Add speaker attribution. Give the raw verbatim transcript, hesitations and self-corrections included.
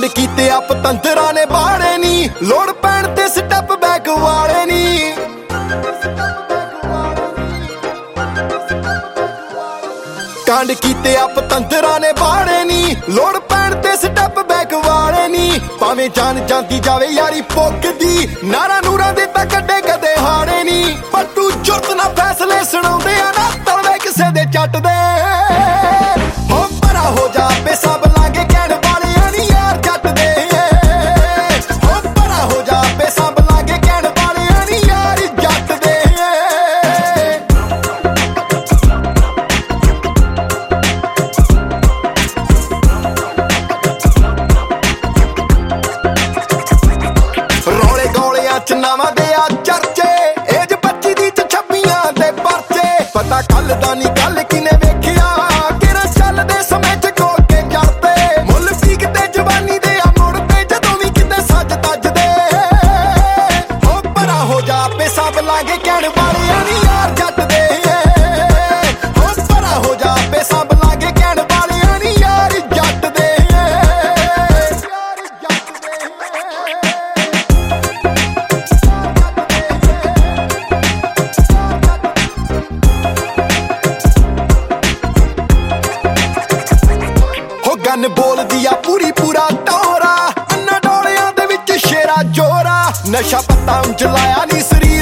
Speaker 1: ਕਾਂਡ ਕੀਤੇ ਆ ਪਤੰਦਰਾਂ ਨੇ ਬਾੜੇ ਨੀ, ਲੋੜ ਪੈਣ ਤੇ ਸਟੈਪ ਬੈਕ ਵਾਲੇ ਨੀ। ਕਾਂਡ ਕੀਤੇ ਆ ਪਤੰਦਰਾਂ ਨੇ ਬਾੜੇ ਨੀ, ਲੋੜ ਪੈਣ ਤੇ ਸਟੈਪ ਬੈਕ ਵਾਲੇ ਨੀ। ਭਾਵੇਂ ਜਾਨ ਜਾਂਦੀ ਜਾਵੇ ਯਾਰੀ ਪੁੱਗਦੀ, ਨਾਰਾ ਨੂਰਾਂ ਦੇ ਤਾਂ ਕੱਢੇ ਕਦੇ ਹਾਰੇ ਨੀ। ਪਰ ਤੂੰ ਜੁਰਤ ਨਾ ਫੈਸਲੇ ਸੁਣਾਉਂਦੇ ਆ ਨਾ ਤਲਵੇ ਕਿਸੇ ਦੇ ਚੱਟ ਦੇ। ਹੋ ਪਰਾ ਹੋ ਜਾ ਬੇਸਬ ਲਾਂਗੇ ਕਹਿਣ ਵਾਲਿਆਂ ਨੀ ਯਾਰ ਜੱਟ ਦੇ। ਹੋ ਪਰਾ ਹੋ ਜਾ ਬੇਸਬ ਲਾਂਗੇ ਕਹਿਣ ਵਾਲਿਆਂ ਨੀ ਯਾਰ ਜੱਟ ਦੇ। ਰੌਲੇ ਗੋਲਿਆਂ ਚ ਨਾਵਾਂ ਦੇ ਆ ਚਰਚੇ, ਏਜ ਪੱਚੀ ਦੀ ਚ ਛੱਬੀਆਂ ਦੇ ਪਰਚੇ। ਪਤਾ ਕੱਲ ਦਾ ਨੀ ਗੱਲ ਕਿਨੇ ਵੇਖਿਆ, ਕਿਹੜਾ ਚੱਲਦੇ ਸਮੇਂ ਚ ਕੋਲ ਕੇ ਜੜਦੇ। ਮੁੱਲ ਪੀਕ ਤੇ ਜਵਾਨੀ ਦੇ ਆ ਮੁੜਦੇ ਜਦੋਂ ਵੀ ਕਿਤੇ ਸੱਜ ਤੱਜਦੇ। ਹੋ ਪਰਾ ਹੋ ਜਾ ਬੇਸਬ ਲਾਂਗੇ ਕਹਿਣ ਵਾਲਿਆਂ ਨੀ ਯਾਰ ਜੱਟ ਦੇ। ਹੋ ਪਰਾ ਹੋ ਜਾ ਬੇਸਬ ਲਾਂਗੇ ਕਹਿਣ ਵਾਲਿਆਂ ਨੀ ਯਾਰ ਜੱਟ ਦੇ। ਹੋ ਗਨ ਬੋਲਦੀ ਆ ਪੂਰੀ ਪੂਰਾ ਟੋਰਾ, ਅੰਨਾ ਡੋਲਿਆਂ ਦੇ ਵਿੱਚ ਸ਼ੇਰਾ ਜੋਰਾ। ਨਸ਼ਾ ਪੱਤਾ ਉਂਝ ਲਾਇਆ ਨੀ ਸਰੀਰ